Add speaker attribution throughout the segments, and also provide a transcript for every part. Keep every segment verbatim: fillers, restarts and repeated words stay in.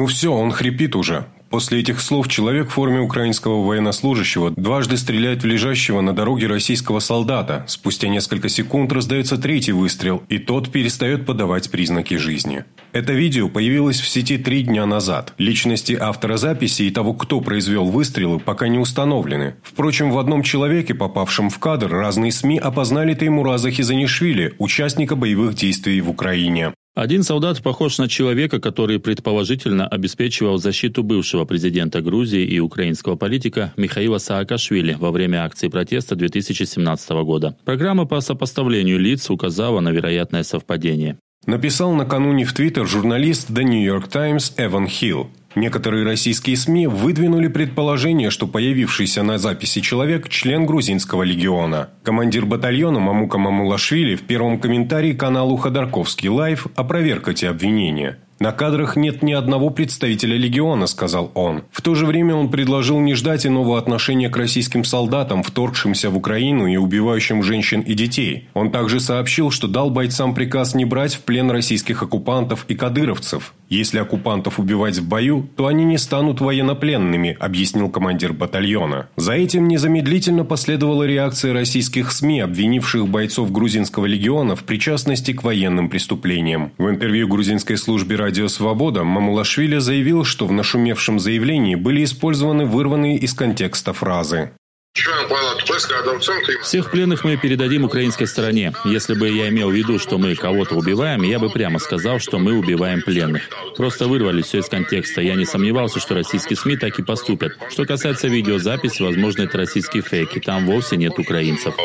Speaker 1: Ну все, он хрипит уже. После этих слов человек в форме украинского военнослужащего дважды стреляет в лежащего на дороге российского солдата. Спустя несколько секунд раздается третий выстрел, и тот перестает подавать признаки жизни. Это видео появилось в сети три дня назад. Личности автора записи и того, кто произвел выстрелы, пока не установлены. Впрочем, в одном человеке, попавшем в кадр, разные СМИ опознали Теймураза Хизанишвили, участника боевых действий в Украине.
Speaker 2: Один солдат похож на человека, который предположительно обеспечивал защиту бывшего президента Грузии и украинского политика Михаила Саакашвили во время акции протеста две тысячи семнадцатого года. Программа по сопоставлению лиц указала на вероятное совпадение.
Speaker 1: Написал накануне в Твиттер журналист The New York Times Эван Хилл. Некоторые российские СМИ выдвинули предположение, что появившийся на записи человек – член грузинского легиона. Командир батальона Мамука Мамулашвили в первом комментарии каналу «Ходорковский лайв» опроверг эти обвинения. «На кадрах нет ни одного представителя легиона», – сказал он. В то же время он предложил не ждать иного отношения к российским солдатам, вторгшимся в Украину и убивающим женщин и детей. Он также сообщил, что дал бойцам приказ не брать в плен российских оккупантов и кадыровцев. «Если оккупантов убивать в бою, то они не станут военнопленными», – объяснил командир батальона. За этим незамедлительно последовала реакция российских СМИ, обвинивших бойцов грузинского легиона в причастности к военным преступлениям. В интервью грузинской службе «Радио Свобода» Мамулашвили заявил, что в нашумевшем заявлении были использованы вырванные из контекста фразы.
Speaker 2: Всех пленных мы передадим украинской стороне. Если бы я имел в виду, что мы кого-то убиваем, я бы прямо сказал, что мы убиваем пленных. Просто вырвали все из контекста. Я не сомневался, что российские СМИ так и поступят. Что касается видеозаписи, возможно, это российские фейки. Там вовсе нет украинцев.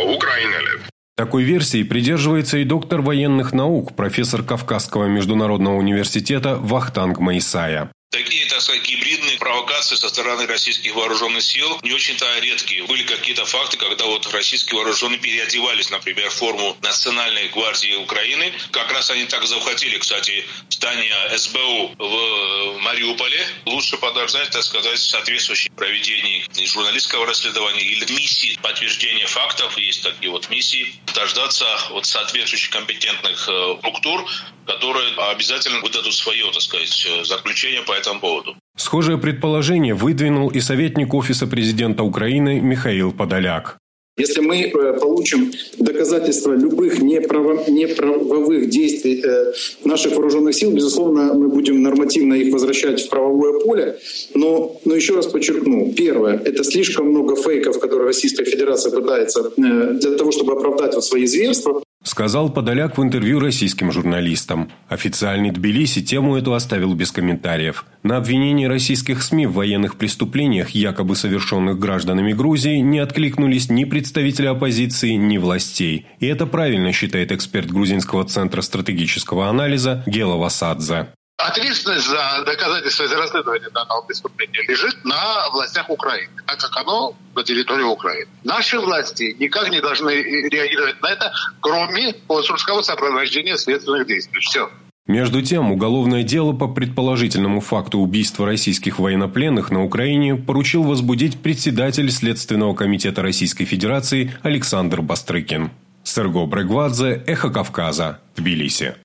Speaker 1: Такой версии придерживается и доктор военных наук, профессор Кавказского международного университета Вахтанг Майсая.
Speaker 3: Такие, так сказать, гибридные провокации со стороны российских вооруженных сил не очень-то редкие. Были какие-то факты, когда вот российские вооруженные переодевались, например, в форму Национальной гвардии Украины. Как раз они так захватили, кстати, здание СБУ в Мариуполе. Лучше подождать, так сказать, соответствующее проведение журналистского расследования или миссии подтверждения фактов. Есть такие вот миссии. Дождаться вот соответствующих компетентных структур, которые обязательно выдадут свое, так сказать, заключение по этому поводу.
Speaker 1: Схожее предположение выдвинул и советник Офиса президента Украины Михаил Подоляк.
Speaker 4: Если мы получим доказательства любых неправо, неправовых действий наших вооруженных сил, безусловно, мы будем нормативно их возвращать в правовое поле. Но, но еще раз подчеркну, первое, это слишком много фейков, которые Российская Федерация пытается для того, чтобы оправдать вот свои зверства.
Speaker 1: Сказал Подоляк в интервью российским журналистам. Официальный Тбилиси тему эту оставил без комментариев. На обвинения российских СМИ в военных преступлениях, якобы совершенных гражданами Грузии, не откликнулись ни представители оппозиции, ни властей. И это правильно, считает эксперт Грузинского центра стратегического анализа Гела Васадзе.
Speaker 5: Ответственность за доказательства из расследования данного преступления лежит на властях Украины, так как оно на территории Украины. Наши власти никак не должны реагировать на это, кроме консульского сопровождения следственных действий. Все.
Speaker 1: Между тем, уголовное дело по предположительному факту убийства российских военнопленных на Украине поручил возбудить председатель Следственного комитета Российской Федерации Александр Бастрыкин. Серго Брегвадзе, Эхо Кавказа, Тбилиси.